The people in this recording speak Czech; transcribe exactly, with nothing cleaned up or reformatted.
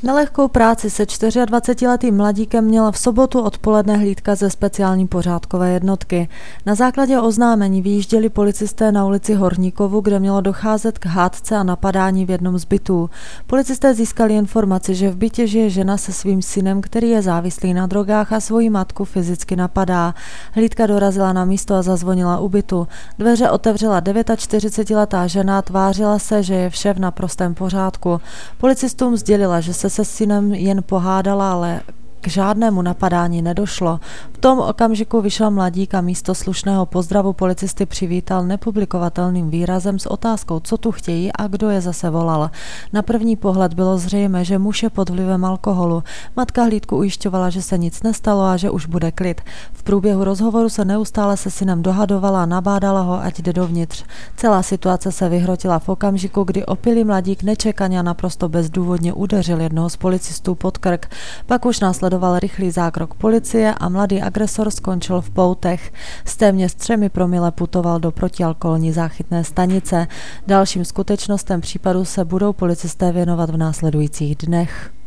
Na lehkou práci se dvacetičtyřletým mladíkem měla v sobotu odpoledne hlídka ze speciální pořádkové jednotky. Na základě oznámení vyjížděli policisté na ulici Horníkovu, kde mělo docházet k hádce a napadání v jednom z bytů. Policisté získali informaci, že v bytě žije žena se svým synem, který je závislý na drogách a svoji matku fyzicky napadá. Hlídka dorazila na místo a zazvonila u bytu. Dveře otevřela čtyřicetidevětiletá žena, tvářila se, že je vše v naprostém pořádku. Policistům sdělila, že se se synem jen pohádala, ale k žádnému napadání nedošlo. V tom okamžiku vyšel mladík a místo slušného pozdravu policisty přivítal nepublikovatelným výrazem s otázkou, co tu chtějí a kdo je zase volal. Na první pohled bylo zřejmé, že muž je pod vlivem alkoholu. Matka hlídku ujišťovala, že se nic nestalo a že už bude klid. V průběhu rozhovoru se neustále se synem dohadovala a nabádala ho, ať jde dovnitř. Celá situace se vyhrotila v okamžiku, kdy opilý mladík nečekaně a naprosto bezdůvodně udeřil jednoho z policistů pod krk. Pak už následoval rychlý zákrok policie a mladý agresor skončil v poutech. S téměř třemi promile putoval do protialkoholní záchytné stanice. Dalším skutečnostem případu se budou policisté věnovat v následujících dnech.